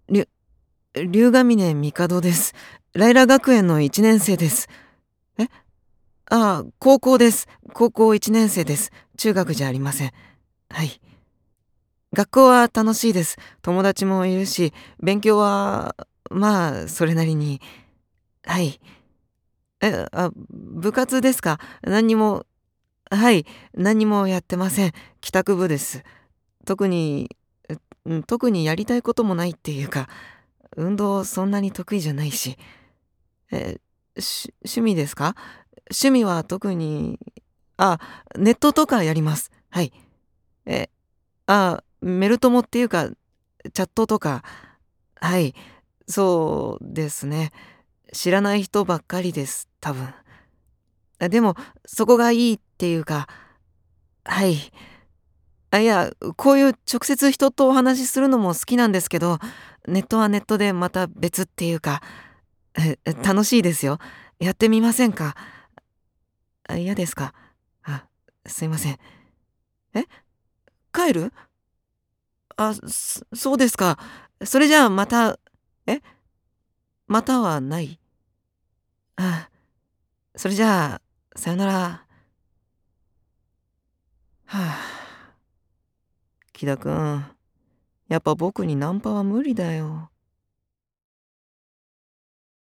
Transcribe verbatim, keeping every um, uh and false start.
りゅ龍ヶ峰帝です。ライラ学園のいちねん生です。え？ああ、高校です。高校いちねん生です。中学じゃありません。はい。学校は楽しいです。友達もいるし、勉強は、まあ、それなりに。はい。え、あ、部活ですか？何にもはい、何にもやってません。帰宅部です。特に、ううん、特にやりたいこともないっていうか、運動そんなに得意じゃないし。え、し趣味ですか？趣味は特にあ、ネットとかやります。はい。え、あ、メル友っていうか、チャットとか、はい、そうですね。知らない人ばっかりです、多分。あ、でも、そこがいいっていうか、はい。あ、いや、こういう直接人とお話しするのも好きなんですけど、ネットはネットでまた別っていうか、え、え、楽しいですよ。やってみませんか？あ、嫌ですか？あ、すいません。え？帰る？あ、そそうですか。それじゃあまたえ？またはない？ああ、それじゃあ、さよなら。はあ。木田くん、やっぱ僕にナンパは無理だよ。